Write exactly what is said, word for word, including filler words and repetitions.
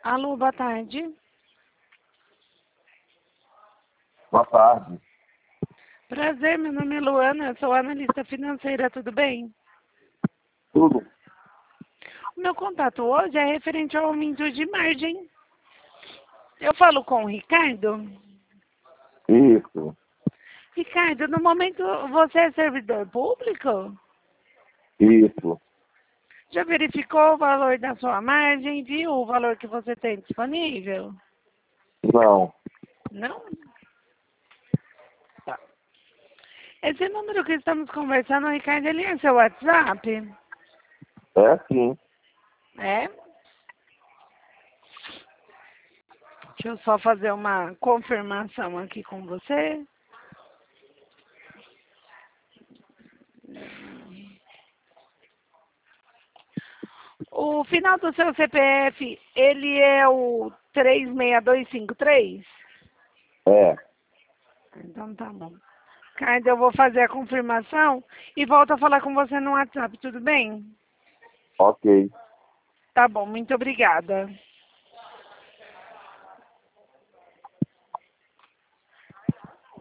Alô, boa tarde. Boa tarde. Prazer, meu nome é Luana, eu sou analista financeira, tudo bem? Tudo? O meu contato hoje é referente ao aumento de margem. Eu falo com o Ricardo. Isso. Ricardo, no momento você é servidor público? Isso. Já verificou o valor da sua margem? Viu o valor que você tem disponível? Não. Não? Tá. Esse número que estamos conversando, Ricardo, ele é seu WhatsApp? É sim. É? Deixa eu só fazer uma confirmação aqui com você. O final do seu C P F, ele é o três seis dois cinco três? É. Então tá bom. Ricardo, eu vou fazer a confirmação e volto a falar com você no WhatsApp, tudo bem? Ok. Tá bom, muito obrigada.